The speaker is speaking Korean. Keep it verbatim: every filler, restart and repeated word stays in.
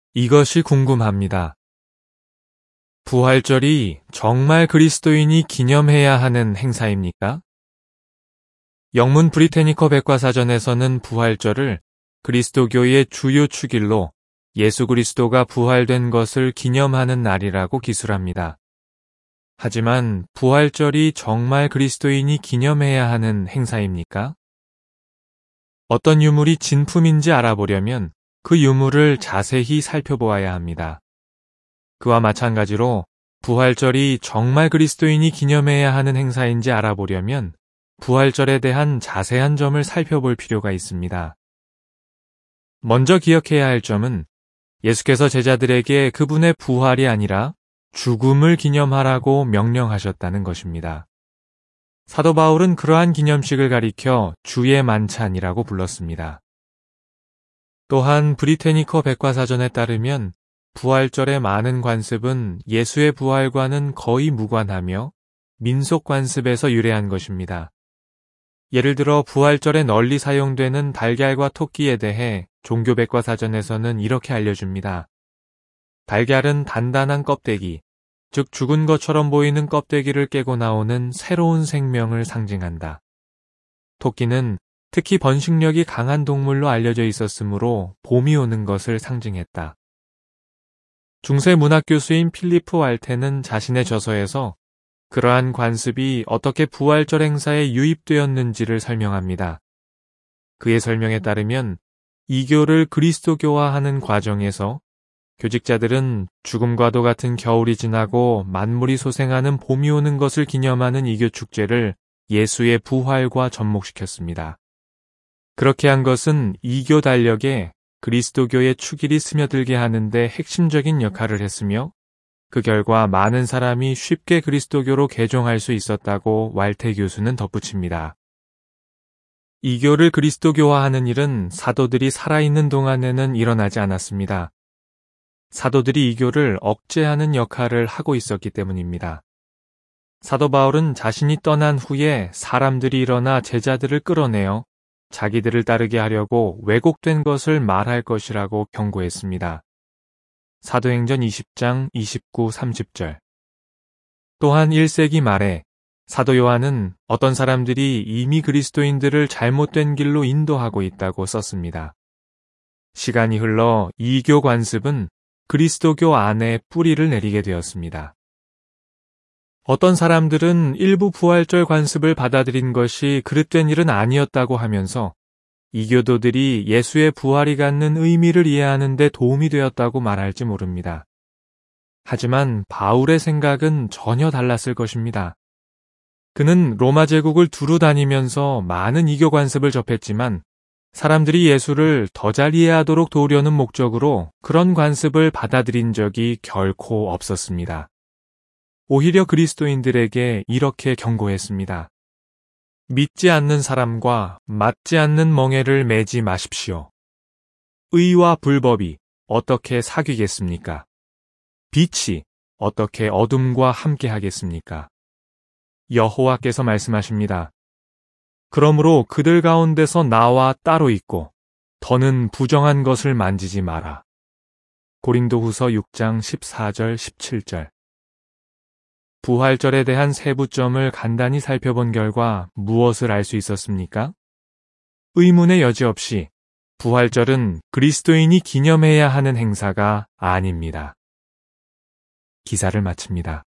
이것이 궁금합니다. 부활절이 정말 그리스도인이 기념해야 하는 행사입니까? 영문 브리테니커 백과사전에서는 부활절을 그리스도교의 주요 축일로 예수 그리스도가 부활된 것을 기념하는 날이라고 기술합니다. 하지만 부활절이 정말 그리스도인이 기념해야 하는 행사입니까? 어떤 유물이 진품인지 알아보려면 그 유물을 자세히 살펴보아야 합니다. 그와 마찬가지로 부활절이 정말 그리스도인이 기념해야 하는 행사인지 알아보려면 부활절에 대한 자세한 점을 살펴볼 필요가 있습니다. 먼저 기억해야 할 점은 예수께서 제자들에게 그분의 부활이 아니라 죽음을 기념하라고 명령하셨다는 것입니다. 사도 바울은 그러한 기념식을 가리켜 주의 만찬이라고 불렀습니다. 또한 브리테니커 백과사전에 따르면 부활절의 많은 관습은 예수의 부활과는 거의 무관하며 민속 관습에서 유래한 것입니다. 예를 들어 부활절에 널리 사용되는 달걀과 토끼에 대해 종교백과사전에서는 이렇게 알려줍니다. 달걀은 단단한 껍데기, 즉 죽은 것처럼 보이는 껍데기를 깨고 나오는 새로운 생명을 상징한다. 토끼는 특히 번식력이 강한 동물로 알려져 있었으므로 봄이 오는 것을 상징했다. 중세 문학 교수인 필리프 왈테는 자신의 저서에서 그러한 관습이 어떻게 부활절 행사에 유입되었는지를 설명합니다. 그의 설명에 따르면 이교를 그리스도교화하는 과정에서 교직자들은 죽음과도 같은 겨울이 지나고 만물이 소생하는 봄이 오는 것을 기념하는 이교 축제를 예수의 부활과 접목시켰습니다. 그렇게 한 것은 이교 달력에 그리스도교의 축일이 스며들게 하는데 핵심적인 역할을 했으며 그 결과 많은 사람이 쉽게 그리스도교로 개종할 수 있었다고 왈테 교수는 덧붙입니다. 이교를 그리스도교화하는 일은 사도들이 살아있는 동안에는 일어나지 않았습니다. 사도들이 이교를 억제하는 역할을 하고 있었기 때문입니다. 사도 바울은 자신이 떠난 후에 사람들이 일어나 제자들을 끌어내어 자기들을 따르게 하려고 왜곡된 것을 말할 것이라고 경고했습니다. 사도행전 이십 장 이십구, 삼십 절. 또한 일 세기 말에 사도 요한은 어떤 사람들이 이미 그리스도인들을 잘못된 길로 인도하고 있다고 썼습니다. 시간이 흘러 이교 관습은 그리스도교 안에 뿌리를 내리게 되었습니다. 어떤 사람들은 일부 부활절 관습을 받아들인 것이 그릇된 일은 아니었다고 하면서 이교도들이 예수의 부활이 갖는 의미를 이해하는 데 도움이 되었다고 말할지 모릅니다. 하지만 바울의 생각은 전혀 달랐을 것입니다. 그는 로마 제국을 두루 다니면서 많은 이교 관습을 접했지만 사람들이 예수를 더 잘 이해하도록 도우려는 목적으로 그런 관습을 받아들인 적이 결코 없었습니다. 오히려 그리스도인들에게 이렇게 경고했습니다. 믿지 않는 사람과 맞지 않는 멍에를 매지 마십시오. 의와 불법이 어떻게 사귀겠습니까? 빛이 어떻게 어둠과 함께 하겠습니까? 여호와께서 말씀하십니다. 그러므로 그들 가운데서 나와 따로 있고 더는 부정한 것을 만지지 마라. 고린도후서 육 장 십사 절 십칠 절. 부활절에 대한 세부점을 간단히 살펴본 결과 무엇을 알 수 있었습니까? 의문의 여지 없이 부활절은 그리스도인이 기념해야 하는 행사가 아닙니다. 기사를 마칩니다.